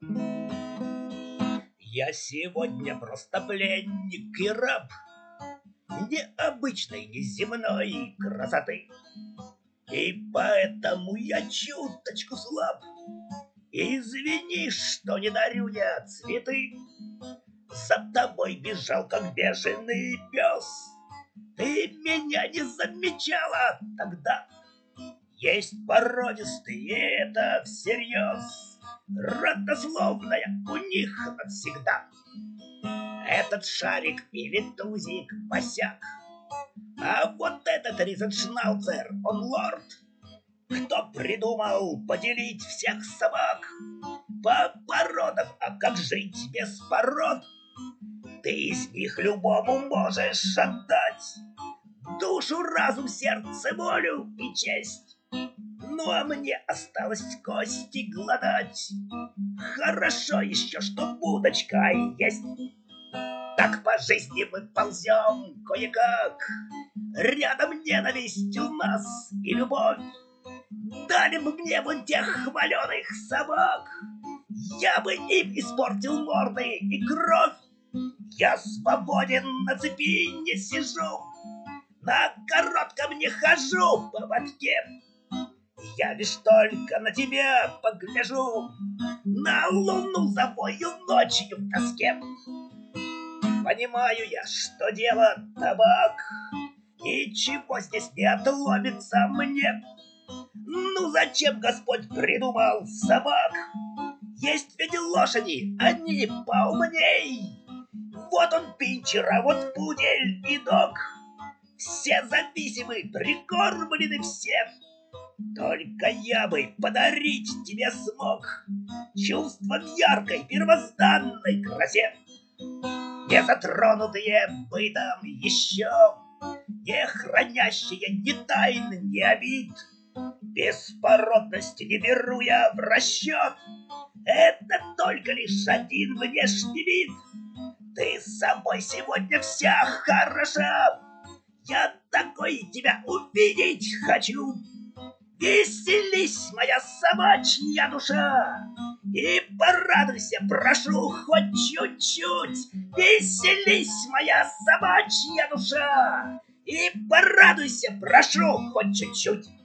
Я сегодня просто пленник и раб необычной, неземной красоты. И поэтому я чуточку слаб. Извини, что не дарю я цветы. За тобой бежал, как бешеный пес. Ты меня не замечала тогда. Есть породистые, это всерьез. Родословная у них навсегда. Этот шарик или тузик босяк. А вот этот ризеншнауцер, он лорд. Кто придумал поделить всех собак по породам, а как жить без пород? Ты из них любому можешь отдать душу, разум, сердце, волю и честь. Ну а мне осталось кости глотать. Хорошо еще, что будочка есть. Так по жизни мы ползем кое-как. Рядом ненависть у нас и любовь. Дали бы мне вон тех хваленых собак, я бы им испортил морды и кровь. Я свободен, на цепи не сижу, на коротком не хожу по поводке. Я лишь только на тебя погляжу, на луну завою ночью в тоске. Понимаю я, что дело табак, ничего здесь не отломится мне. Ну зачем Господь придумал собак? Есть ведь лошади, они поумней. Вот он пинчер, а вот пудель и дог. Все зависимы, прикормлены все. Только я бы подарить тебе смог чувство в яркой первозданной красе, не затронутые бытом еще, не хранящие ни тайн, ни обид. Беспородности не беру я в расчет. Это только лишь один внешний вид. Ты с собой сегодня вся хороша. Я такой тебя увидеть хочу. Веселись, моя собачья душа, и порадуйся, прошу, хоть чуть-чуть. Веселись, моя собачья душа, и порадуйся, прошу, хоть чуть-чуть.